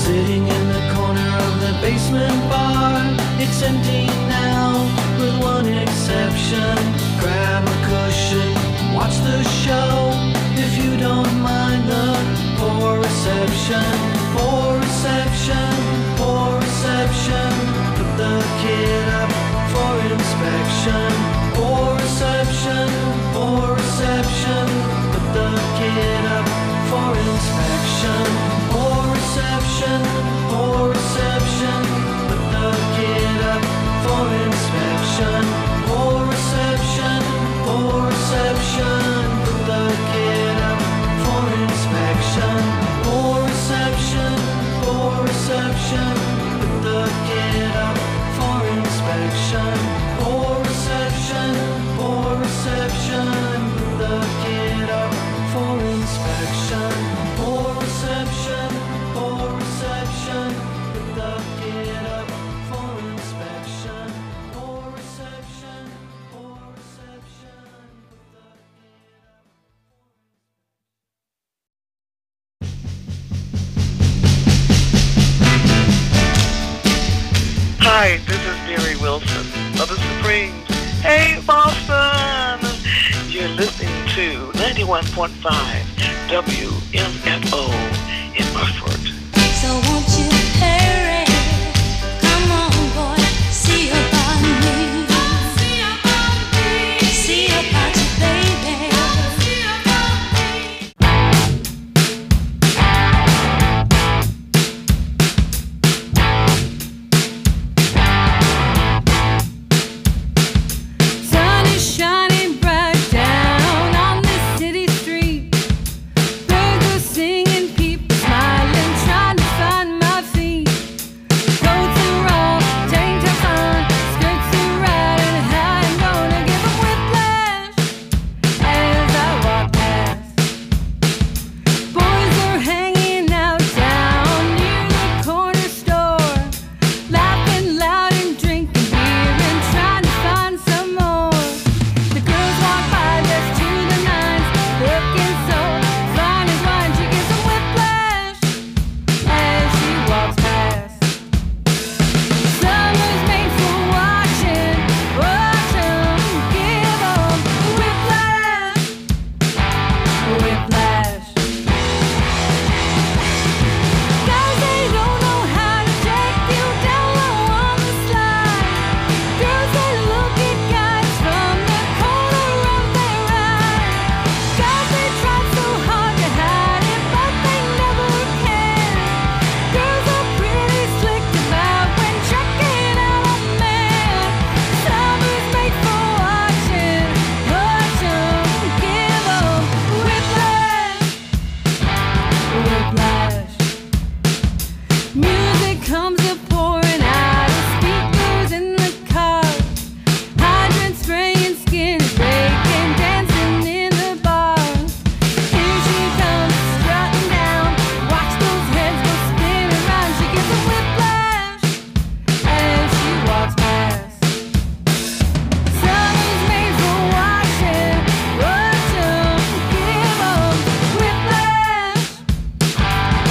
sitting in the corner of the basement bar. It's empty now, with one exception. Grab a cushion, watch the show, if you don't mind the poor reception. Poor reception, poor reception. Put the kid up for inspection. Poor reception, poor reception. Put the kid up for inspection. Poor reception, poor reception. Put the kid up for inspection. Poor reception, poor reception. Put the kid up for inspection. Poor reception, poor reception. Put the kid up for inspection. Poor reception, poor reception. Put the kid up for inspection. Poor reception, poor reception. Put the kid up for inspection. Poor reception, poor reception. Put the kid up. Hi, this is Mary Wilson of the Supremes. Hey, Boston! You're listening to 91.5 WMFO in Rockford. So won't you hurry? Come on, boy, see about me. See about you, baby. Sun is shining bright down on this city street. Birds are singing, people smiling, trying to find my feet. Coats are off, tank tops on, skirts are riding high. I'm gonna give 'em whiplash as I walk past. Boys are hanging out down near the corner store, laughing loud and drinking beer and trying to find some more. The girls walk by dressed to the nines, looking so fine as wine. She gives 'em whiplash as she walks past. Summer's made for watching, watch 'em, give 'em whiplash, whiplash. Guys, they don't know how to take you down low on the slide. Girls, they look at guys from the corner of their eye. Guys, they try so hard to hide it, but they never can. Girls are pretty slick about when checking out a man. Summer's made for watching, watch 'em, give 'em whiplash, whiplash. Music comes a-pouring out of speakers in the car. Hydrants spraying, skin is breaking, dancing in the bars. Here she comes, strutting down. Watch those heads go spinning round. She gives 'em whiplash as she walks past. Summer's made for watching, watch 'em, give 'em whiplash, whiplash.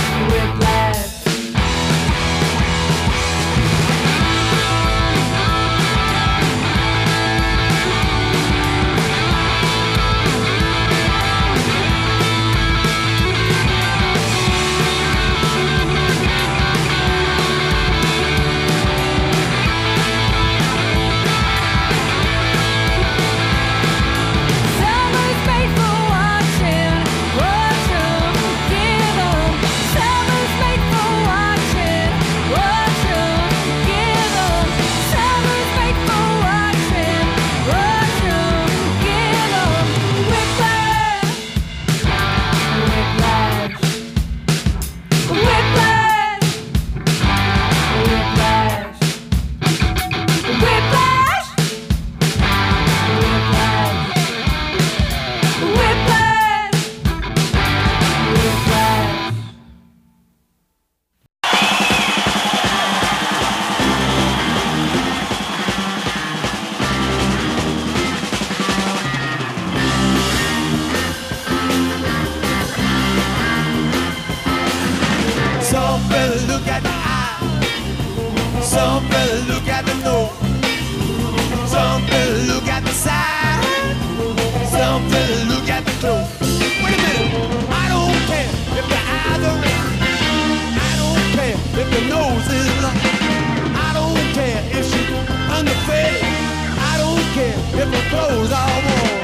Some fella look at the eye, some fella look at the nose, some fella look at the side, some fella look at the clothes. Wait a minute, I don't care if the eyes are red, I don't care if the nose is long, I don't care if she's underfed, I don't care if her clothes are warm.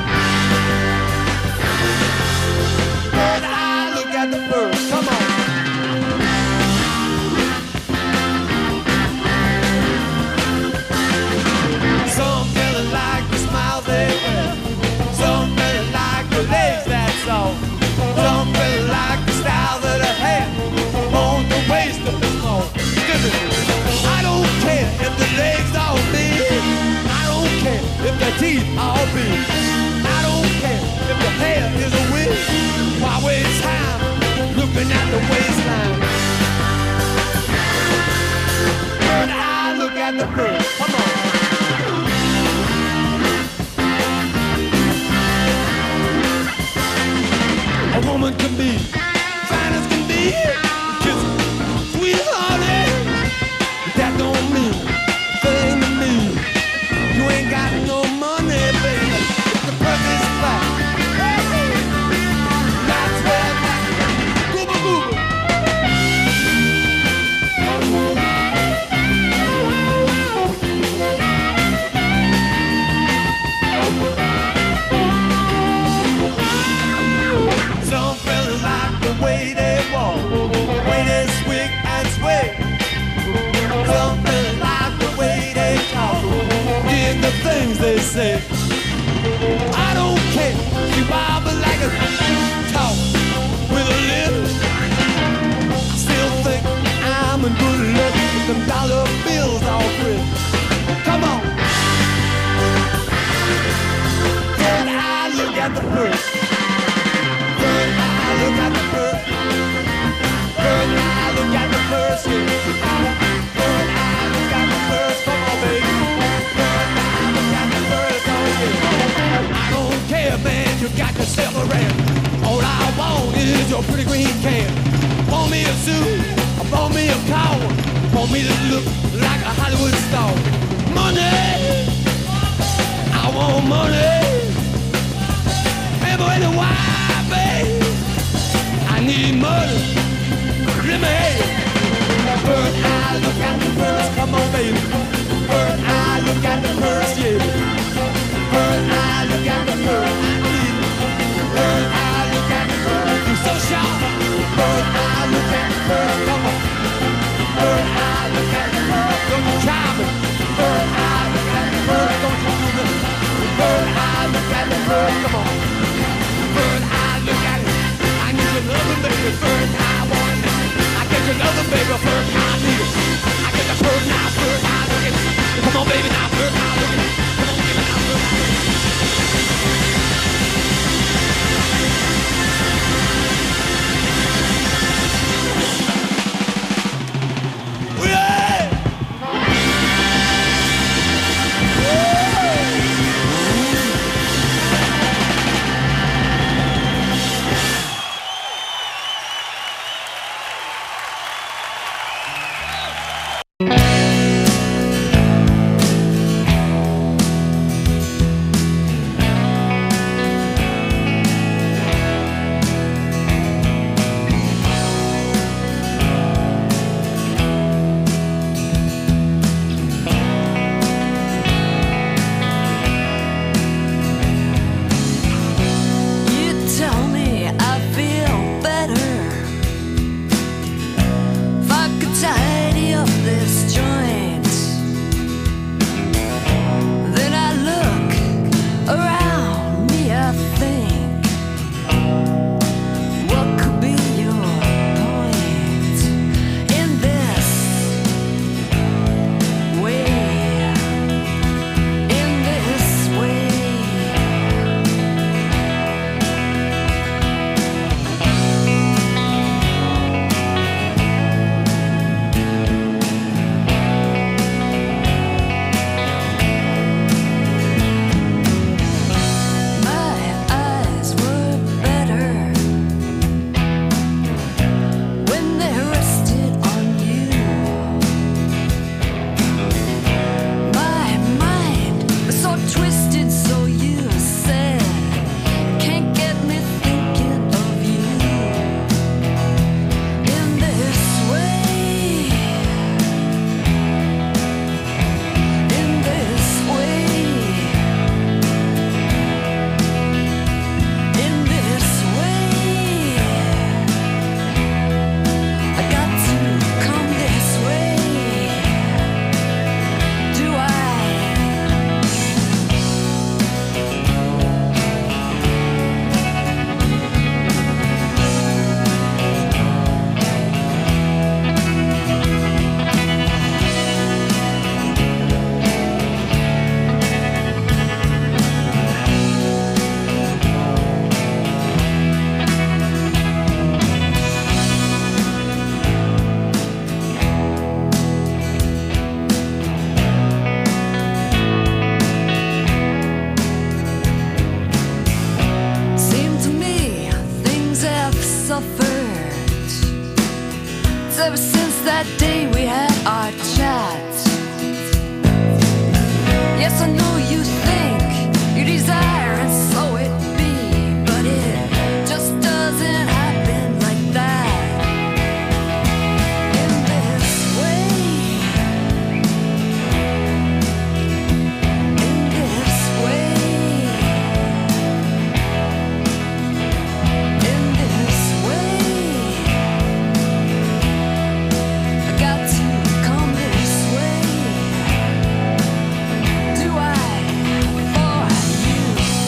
But I look at the birds, come on. Some fella like the smile they wear, some fella like the legs, that's all. Some fella like the style that I have on the waist of the small. I don't care if the legs are big, I don't care if the teeth are big, I don't care if the hair is a wig. Why waste time looking at the waistline? But I look at the bird, come on. A woman can be fine as can be, kiss sweethearted. That don't mean a thing to me. You ain't got no money, baby. The purse is flat. That's where that gooba gooba. Some fellas like the way they walk, the way they swing and sway. Some fellas like the way they talk, hear the things they say. I don't care, she wobble like a talk with a lip. I still think I'm in good luck with them dollar bills all free. Come on. Then I look at the bird. Then I look at the bird. Then I look at the birds, yeah. Then I look at the birds, come on, baby. Then I look at the birds, oh yeah. I don't care, man, you got yourself a ram. All I want is your pretty green can. Want me a suit, want me a car, want me to look like a Hollywood star. Money, I want money. Every the why, babe, I need money. Let me have it. Bird eye, look at the birds, come on, baby. Bird eye, look at the birds, yeah. Bird eye, look at the birds, I need it. Bird eye, look at the birds, you're so sharp. Bird eye, look at the birds, come on. Bird eye, look at the birds. ever since that day we had our chat. Yes, I know you think you desire, and so it be, but it just doesn't happen like that. In this way, in this way, in this way, I got to come this way. Do I for you?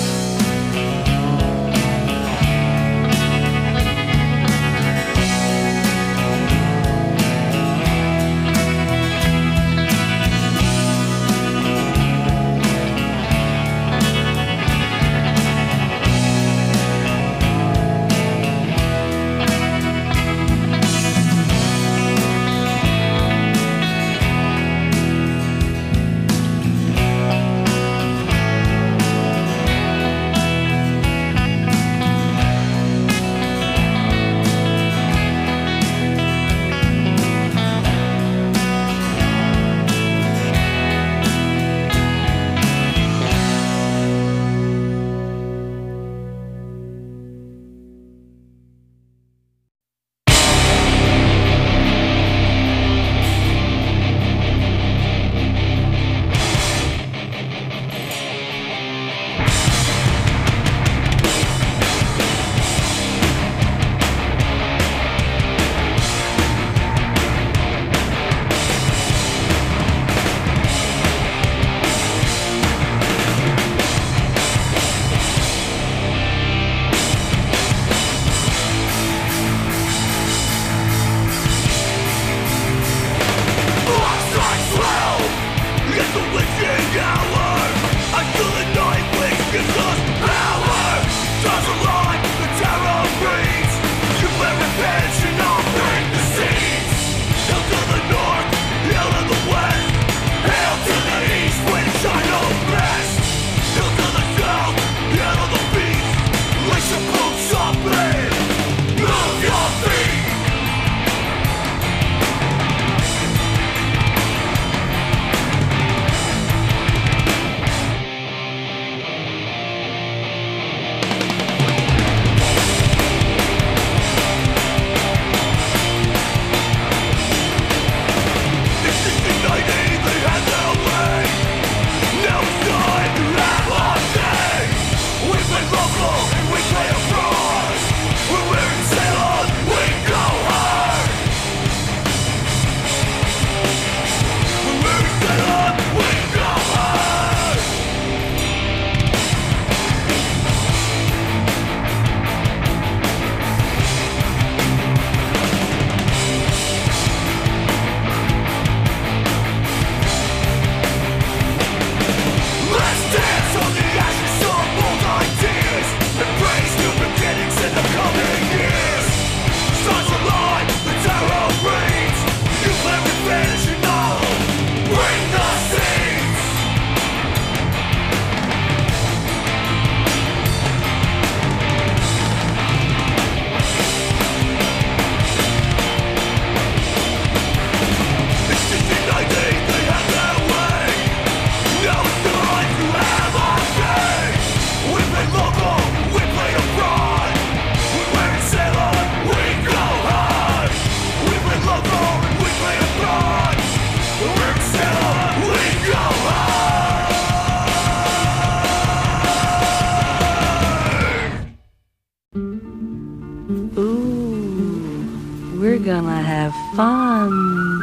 We're gonna have fun.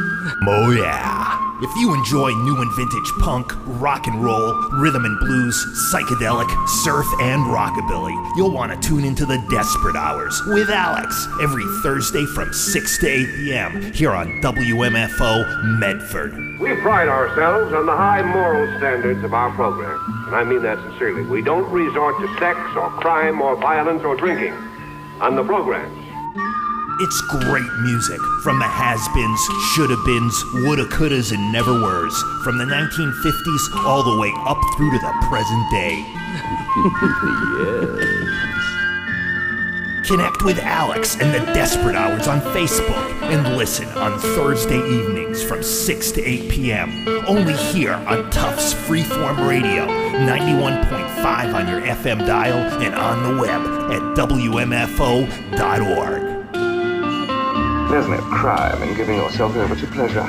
Oh yeah. If you enjoy new and vintage punk, rock and roll, rhythm and blues, psychedelic, surf, and rockabilly, you'll want to tune into the Desperate Hours with Alex every Thursday from 6 to 8 p.m. here on WMFO Medford. We pride ourselves on the high moral standards of our program, and I mean that sincerely. We don't resort to sex or crime or violence or drinking on the programs. It's great music from the has-beens, shoulda-beens, woulda-couldas, and never-weres, from the 1950s all the way up through to the present day. Yes. Connect with Alex and the Desperate Hours on Facebook and listen on Thursday evenings from 6 to 8 p.m. Only here on Tufts Freeform Radio, 91.5 on your FM dial and on the web at WMFO.org. There's no crime in giving yourself over to pleasure.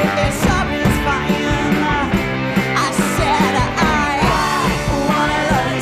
Satisfying. I said I wanna love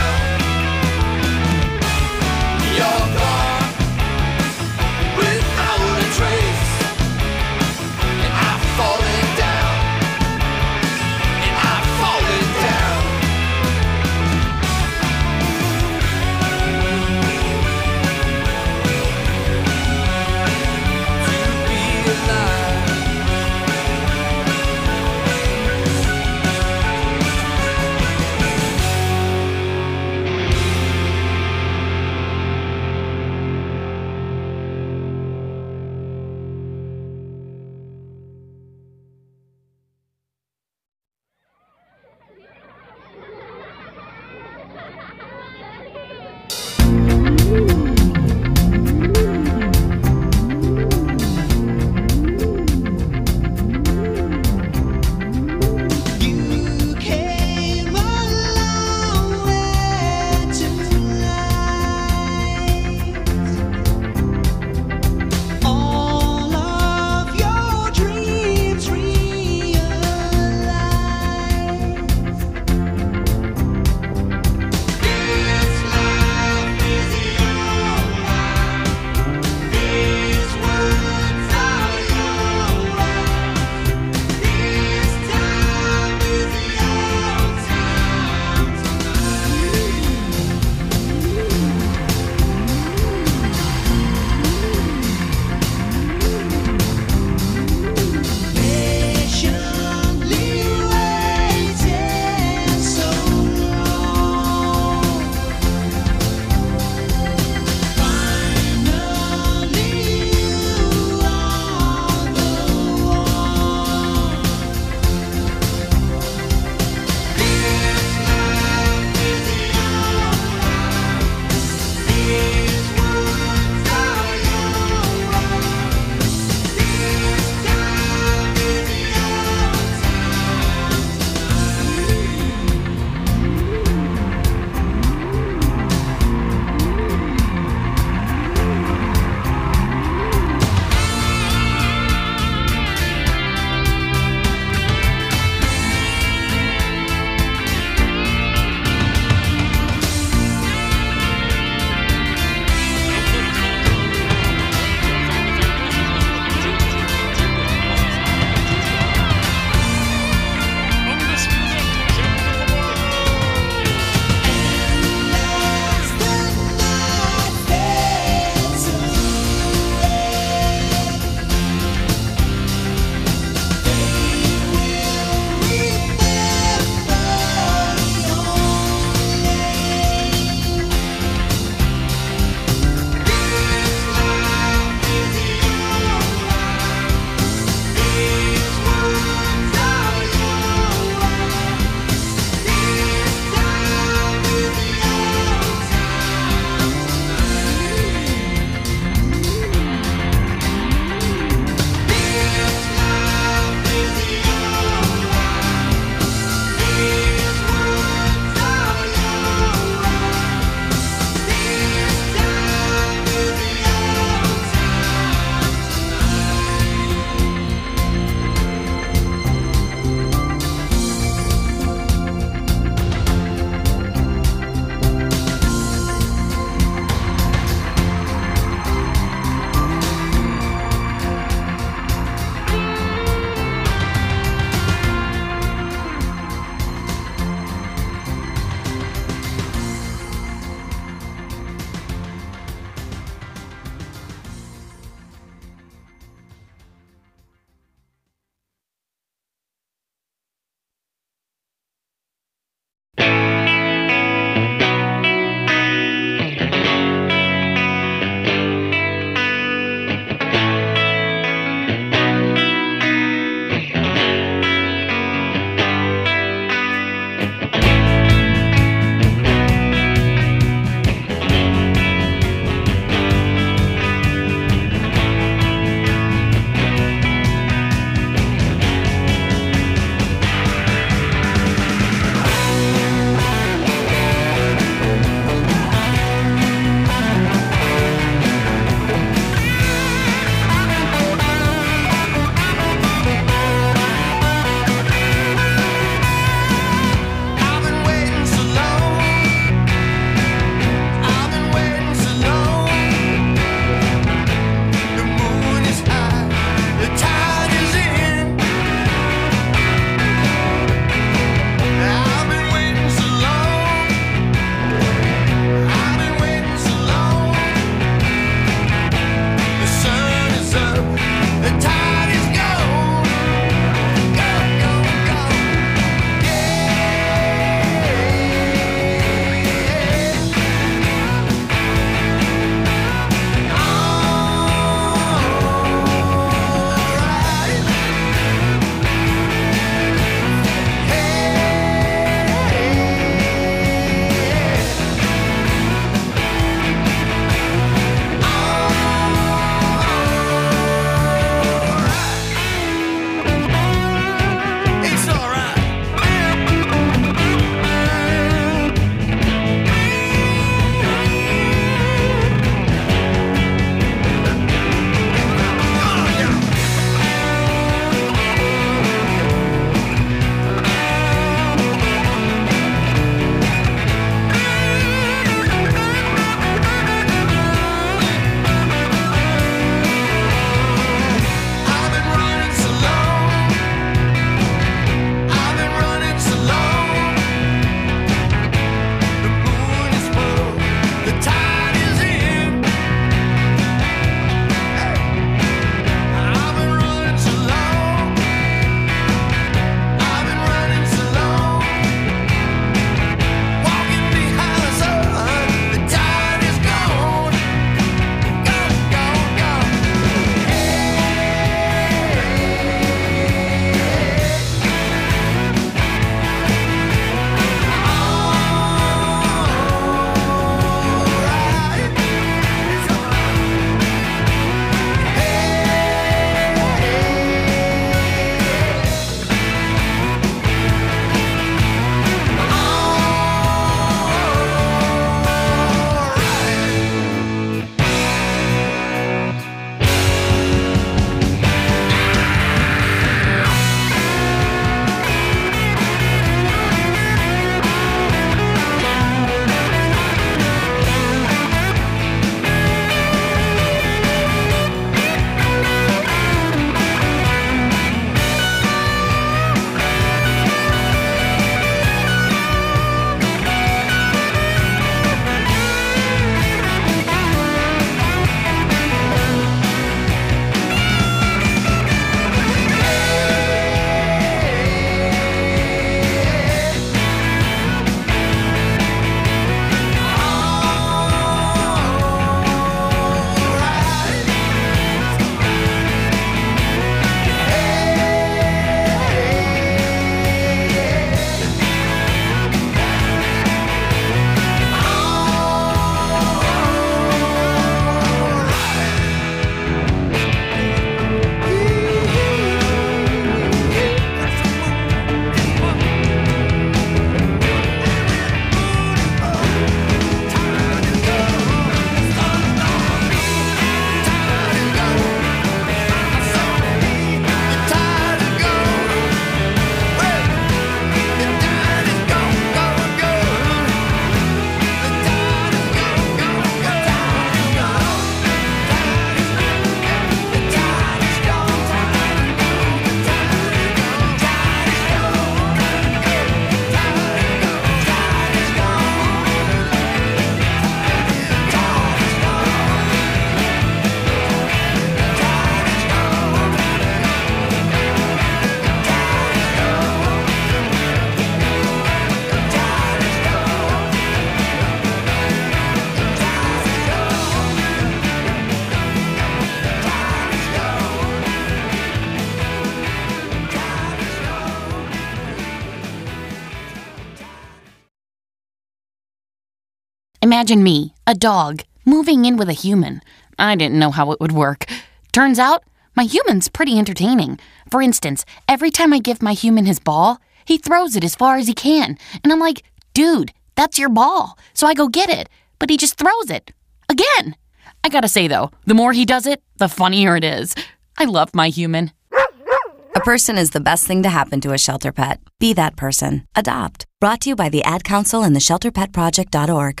Imagine me, a dog, moving in with a human. I didn't know how it would work. Turns out, my human's pretty entertaining. For instance, every time I give my human his ball, he throws it as far as he can. And I'm like, dude, that's your ball. So I go get it. But he just throws it. Again. I gotta say, though, the more he does it, the funnier it is. I love my human. A person is the best thing to happen to a shelter pet. Be that person. Adopt. Brought to you by the Ad Council and the ShelterPetProject.org.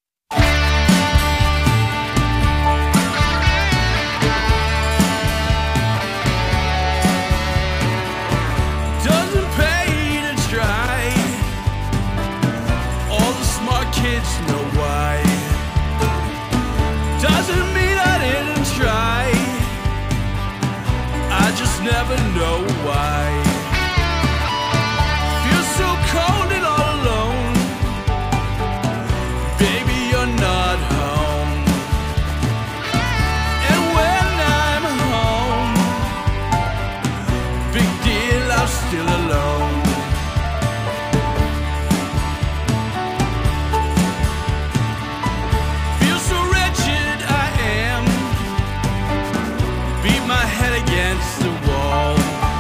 Doesn't pay to try. All the smart kids know why. Doesn't mean I didn't try. I just never know why. Feel so cold and all alone. Baby, you're not home. And when I'm home, big deal, I'm still alone. Feel so wretched I am. Beat my head against the wall.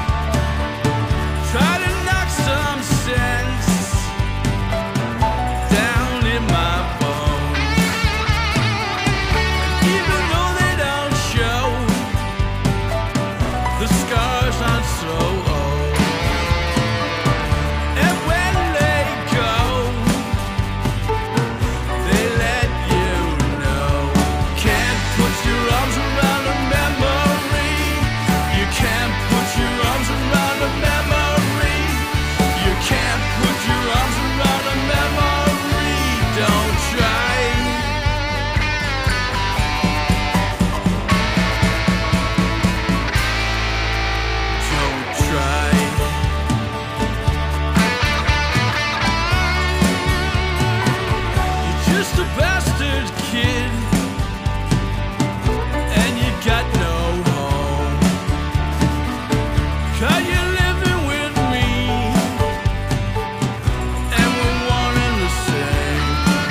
Try to knock some sense down in my bones. And even though they don't show, the scars aren't so old. And when they go, they let you know. Can't put your arms around a memory. You can't put your arms around a memory. You can't put your arms around a memory. Don't try. Don't try. You're just a bastard kid, and you got no home. 'Cause you're living with me, and we're one and the same.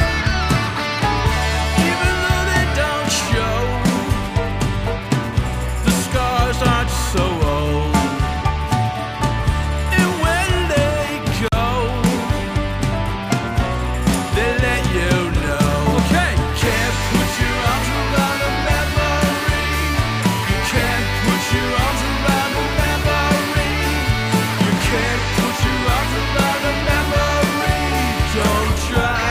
Even though they don't show, the scars aren't so old. And when they go, they let you know. Okay, can't put your arms around a memory. You can't put your arms around a memory. You can't put your arms around a memory. Don't try.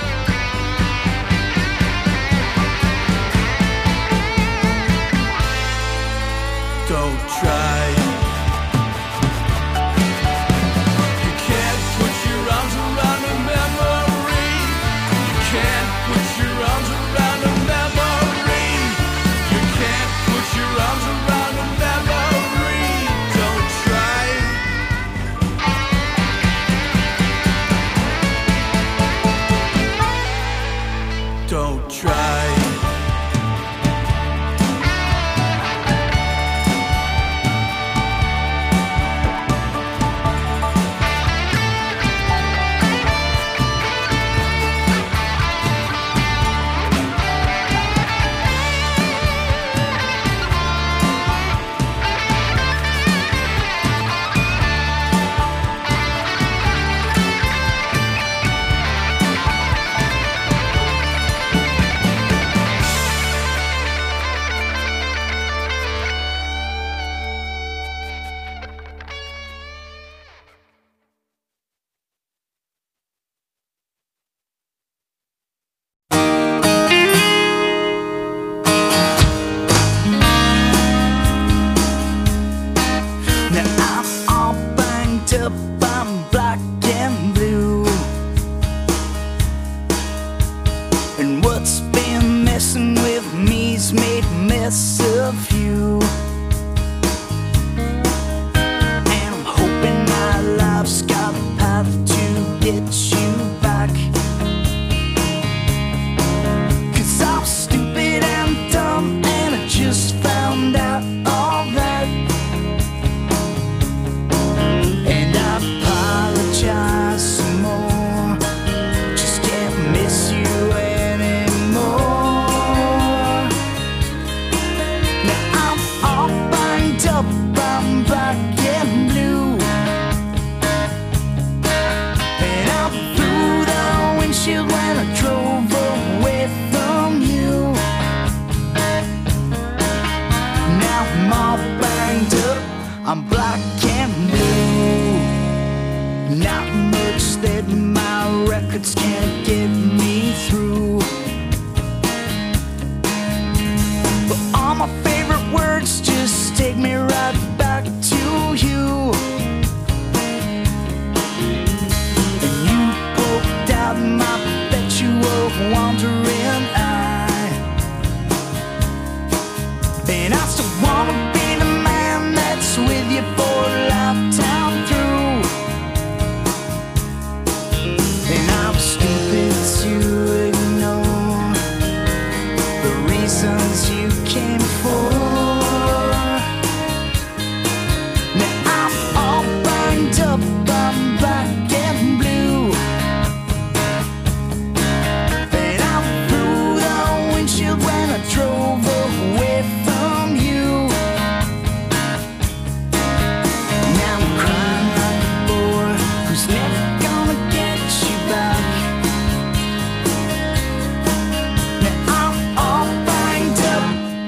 Don't try. You can't put your arms around a memory. You can't put your arms around a memory. You can't put your arms around a memory. Don't try. Don't try. Now I'm all banged up, I'm black and blue. And what's been messing with me's made a mess of you. And I'm hoping my life's got a path to get you back. 'Cause I'm stupid and dumb, and I just found out all that. And I apologize some more. Just can't miss you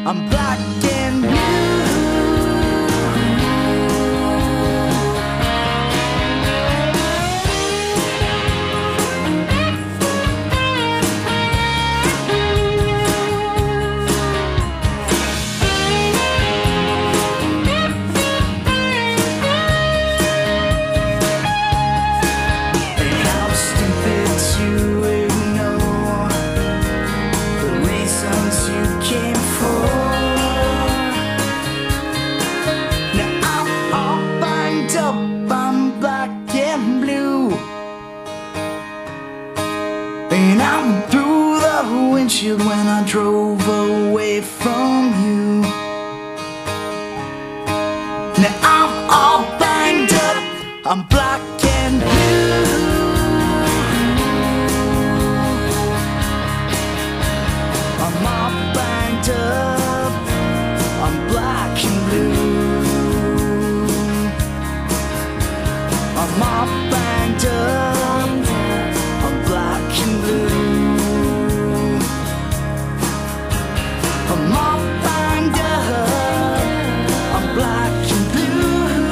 I'm black and blue. When I drove away from you, now I'm all banged up, I'm black and blue. I'm all banged up, I'm black and blue. I'm all banged up, I'm black and blue. I'm all banged up, I'm black and blue.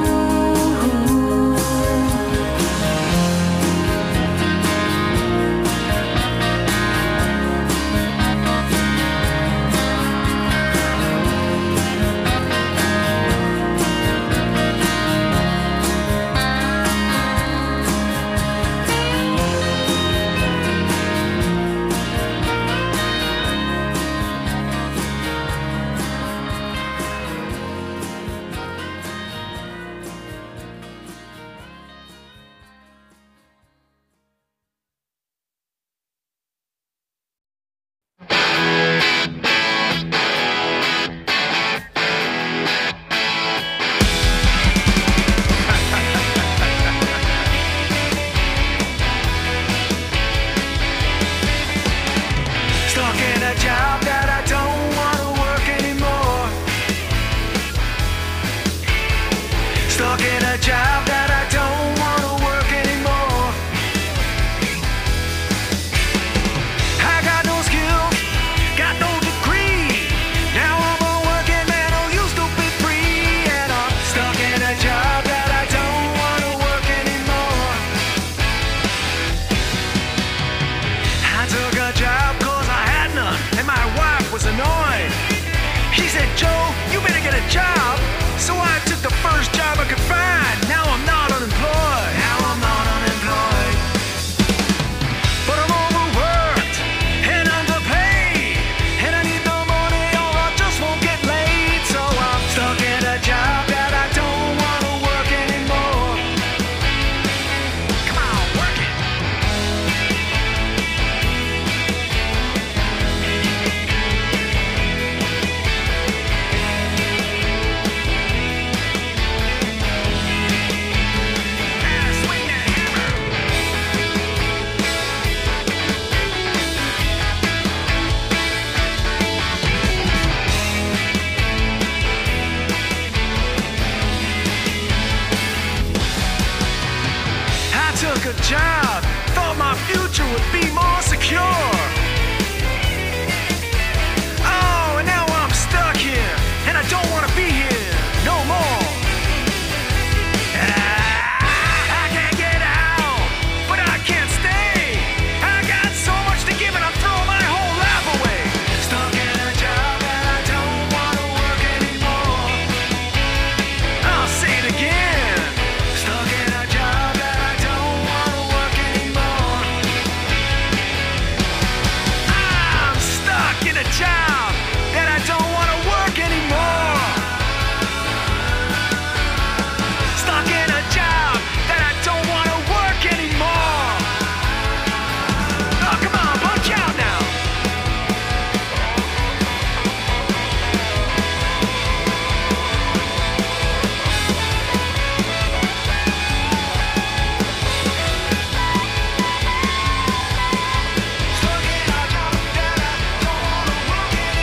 job. Thought my future would be more secure. Oh, and now I'm stuck here, and I don't want to be here no more. I can't get out, but I can't stay. I got so much to give, and I'm throwing my whole life away. Stuck in a job that I don't want to work anymore. I'll say it again. Stuck in a job that I don't want to work anymore. I'm stuck in a job that I don't want to work anymore. Stuck in a job that I don't want to work anymore. Oh, come on, punch out now. Stuck in a job that I don't want to work anymore.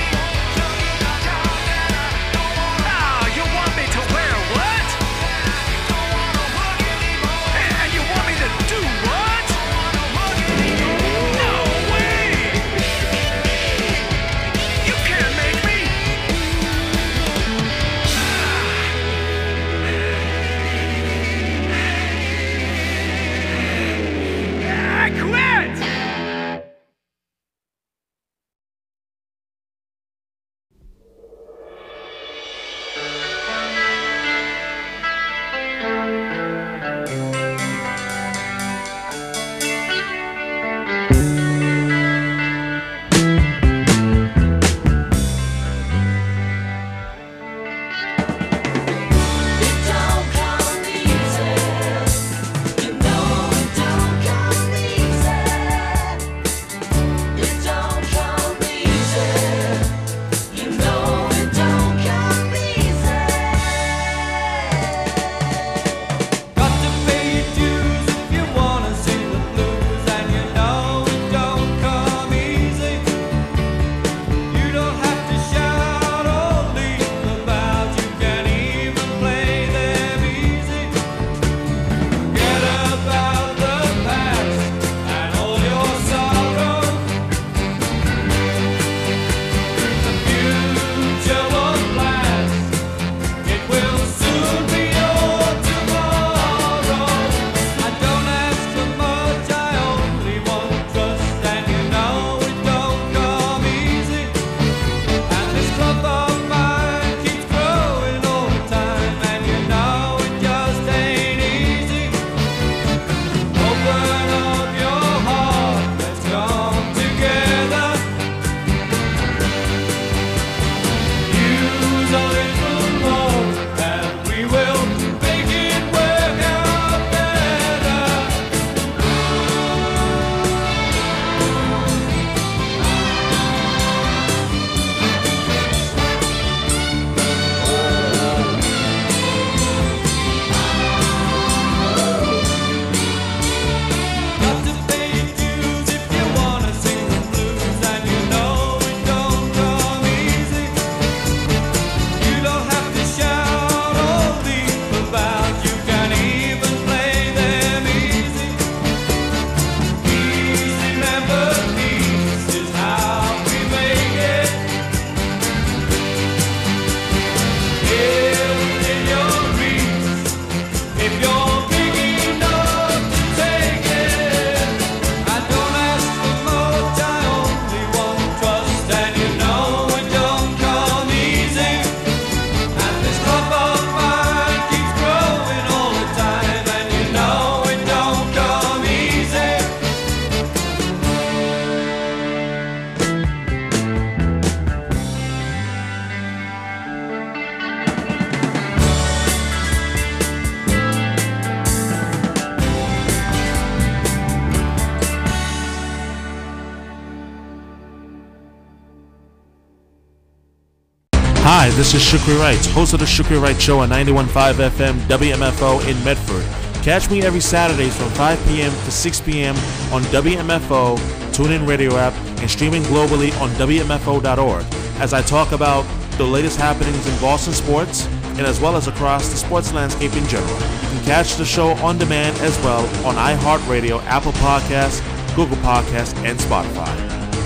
Hi, this is Shukri Wright, host of the Shukri Wright Show on 91.5 FM WMFO in Medford. Catch me every Saturdays from 5 p.m. to 6 p.m. on WMFO, TuneIn Radio app, and streaming globally on WMFO.org as I talk about the latest happenings in Boston sports and as well as across the sports landscape in general. You can catch the show on demand as well on iHeartRadio, Apple Podcasts, Google Podcasts, and Spotify.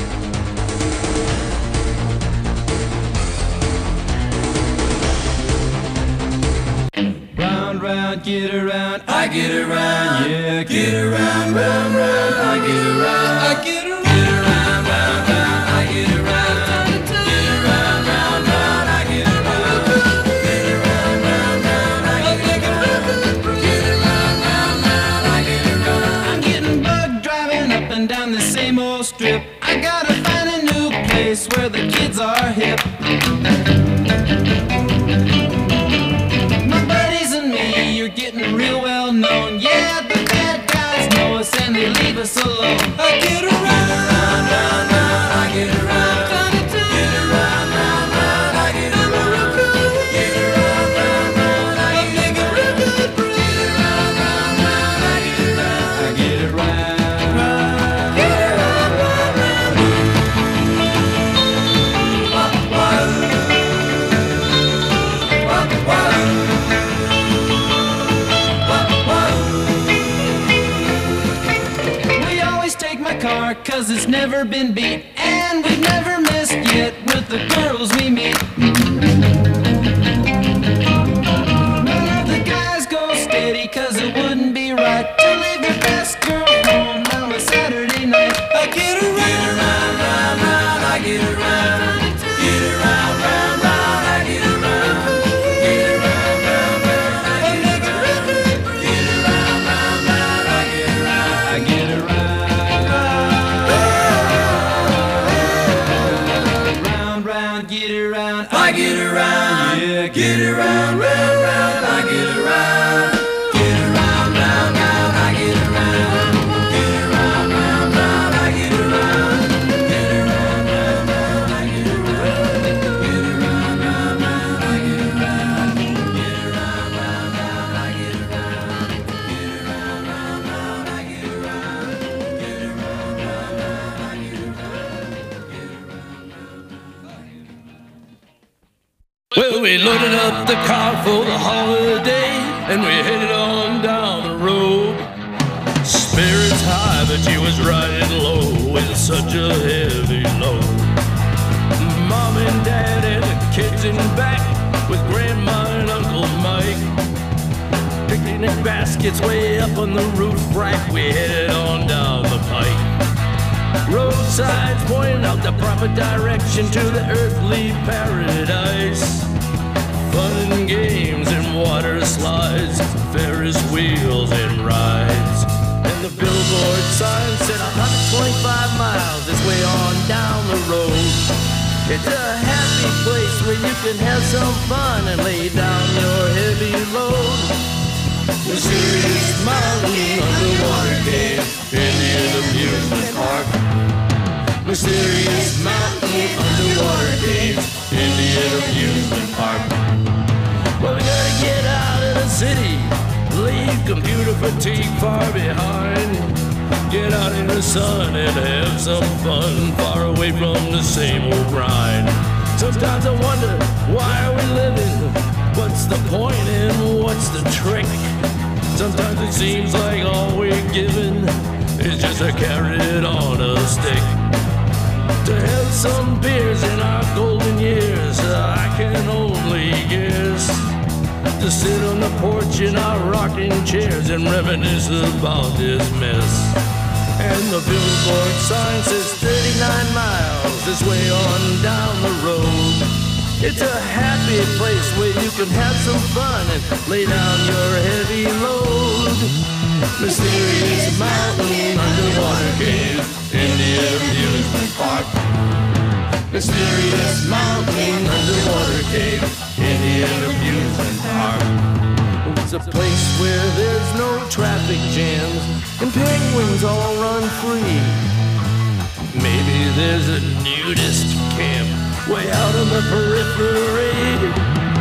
Round, get around, I get around, yeah, get around, round, round, I get around, I get around, get around, round, round, I get around, get around, round, round, I get around, get around, round, round, I get around, get around, round, round, I get around. I'm getting bugged driving up and down the same old strip. I gotta find a new place where the kids are hip. You're getting real well known. Yeah, the bad guys know us and they leave us alone. I get around, round, round, round, I get around. Get around, round, round, I get around. Get around, round, round, I get around. Get around, round, round, I get around. I get around. Get around, round, round. Car, cause it's never been beat, and we've never missed yet with the girls we meet. None of the guys go steady, cause it wouldn't be right to leave your best girl home on a Saturday night. I get around, round, round, round, I get around. Get around, round, round, I get around. Get around, round, round, I get around. Get around, round, round, I get around. I get around. I get around, yeah, get around, round, round, I get around. Get around, round, round, I get around. Get around, round, round, I get around. Get around, round, round, I get around. Get around, round, round, I get around. Get around, round, round, I get around. Get around, round, round, I get around. Get around, round, round, I get Well, we loaded up the car for the holiday, and we headed on down the road. Spirits high, but she was riding low with such a heavy load. Mom and Dad and the kids in back with Grandma and Uncle Mike. Picnic baskets way up on the roof rack, we headed on down the pike. Roadsides pointing out the proper direction to the earthly paradise. Fun and games and water slides, Ferris wheels and rides. And the billboard sign said 125 miles this way on down the road. It's a happy place where you can have some fun and lay down your heavy load. Mysterious mountain underwater cave, Indian amusement park. Mysterious mountain underwater cave, Indian amusement park. Well, we gotta get out of the city, leave computer fatigue far behind. Get out in the sun and have some fun, far away from the same old grind. Sometimes I wonder, why are we living? What's the point and what's the trick? Sometimes it seems like all we're given is just a carrot on a stick. To have some beers in our golden years, I can only guess. To sit on the porch in our rocking chairs and reminisce about this mess. And the billboard sign says 39 miles this way on down the road. It's a happy place where you can have some fun and lay down your heavy load. Mysterious mountain underwater cave, Indian amusement park. Mysterious mountain underwater cave, Indian amusement park. It's a place where there's no traffic jams and penguins all run free. Maybe there's a nudist camp way out on the periphery.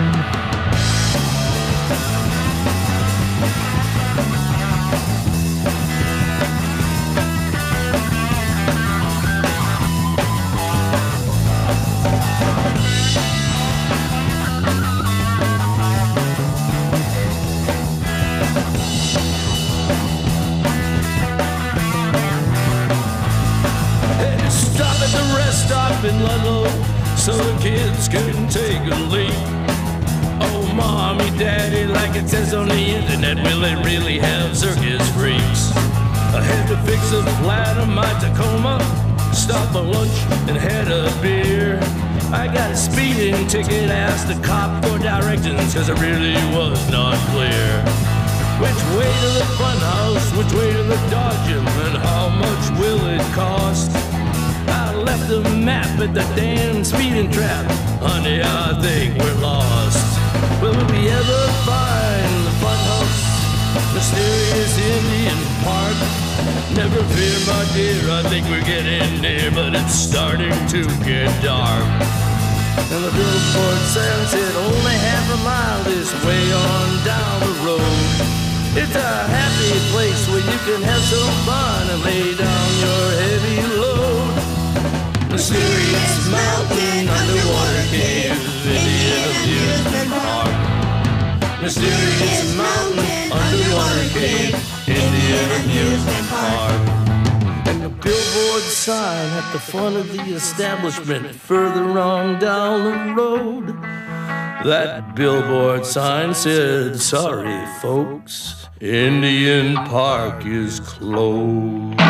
Stop at the rest stop in Ludlow so the kids can take a leak. Oh, mommy, daddy, like it says on the internet, will it really have circus freaks? I had to fix a flat on my Tacoma, stop for lunch and had a beer. I got a speeding ticket, asked the cop for directions, cause it really was not clear. Which way to the fun house, which way to the Dodge Gym, and how much will it cost? I left a map at the damn speeding trap. Honey, I think we're lost. Will we ever find the fun house? Mysterious Indian Park? Never fear, my dear, I think we're getting near, but it's starting to get dark. And the billboard sign said only half a mile this way on down the road. It's a happy place where you can have some fun and lay down your heavy load. Mysterious mountain underwater cave, Indian amusement park. Mysterious mountain underwater cave, Indian amusement park. And the billboard sign at the front of the establishment further on down the road. That billboard sign said, sorry folks, Indian Park is closed.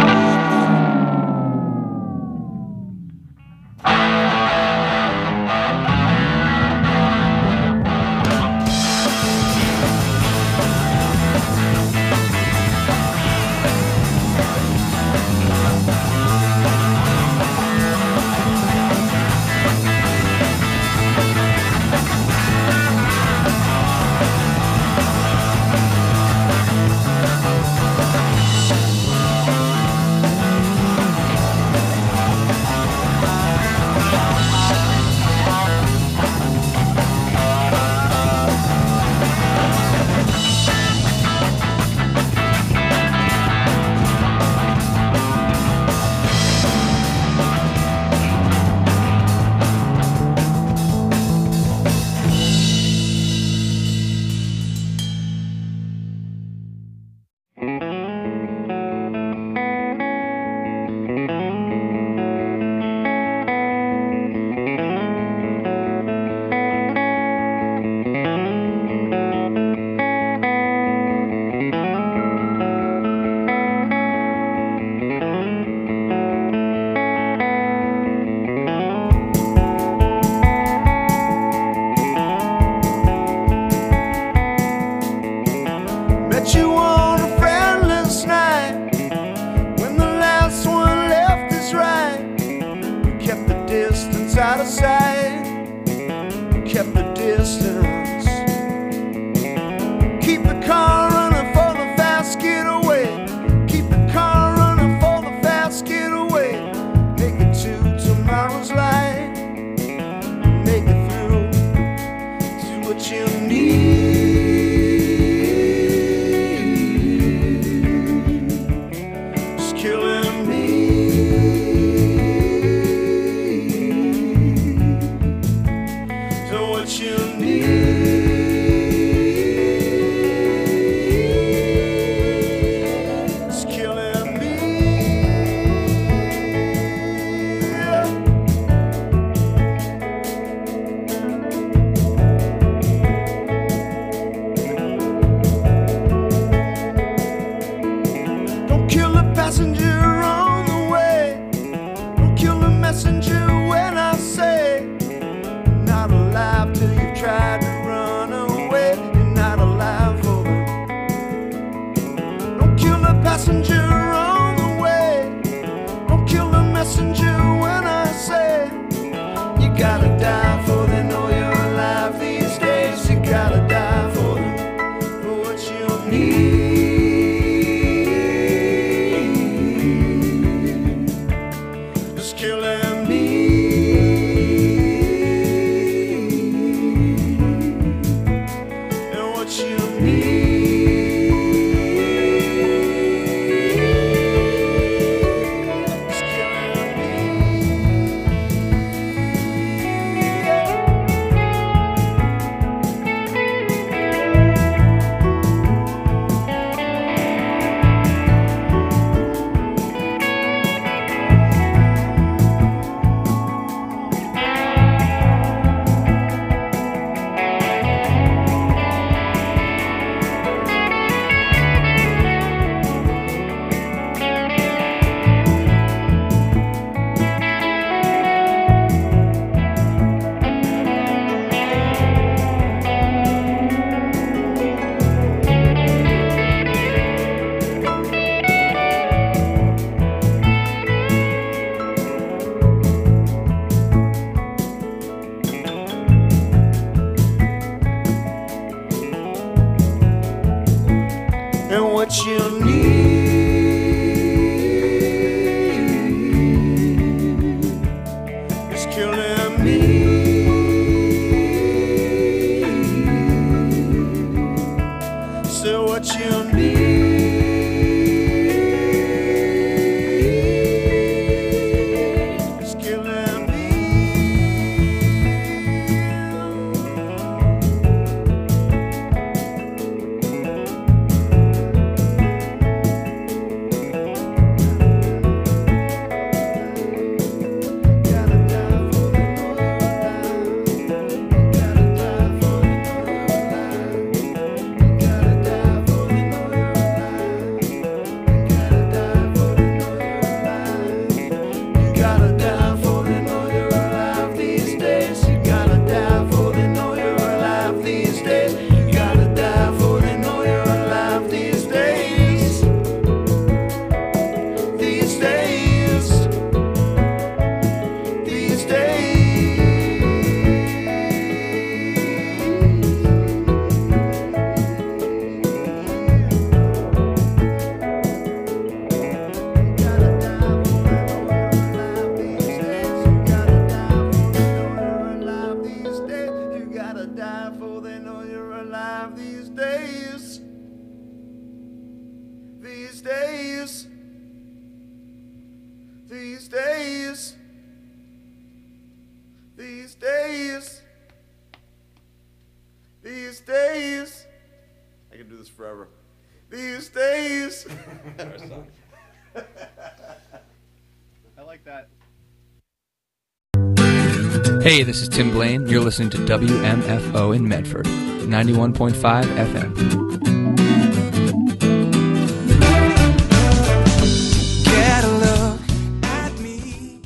Out of sight, kept the distance. Keep the car running for the fast getaway. Keep the car running for the fast getaway. Make it to tomorrow's light. Make it through to what you need. It's killing me. killing me. Say what you need. It's killing me. These days, I can do this forever. These days. I like that. Hey, this is Tim Blaine. You're listening to WMFO in Medford, 91.5 FM. Get a look at me.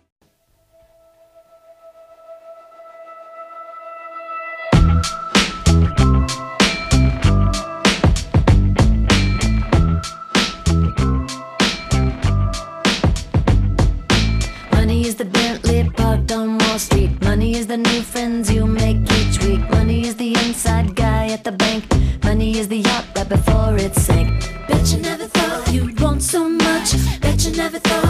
Money is the Bentley parked on Wall Street. Money is the new friends you make each week. Money is the inside guy at the bank. Money is the yacht right before it sank. Bet you never thought you'd want so much. Bet you never thought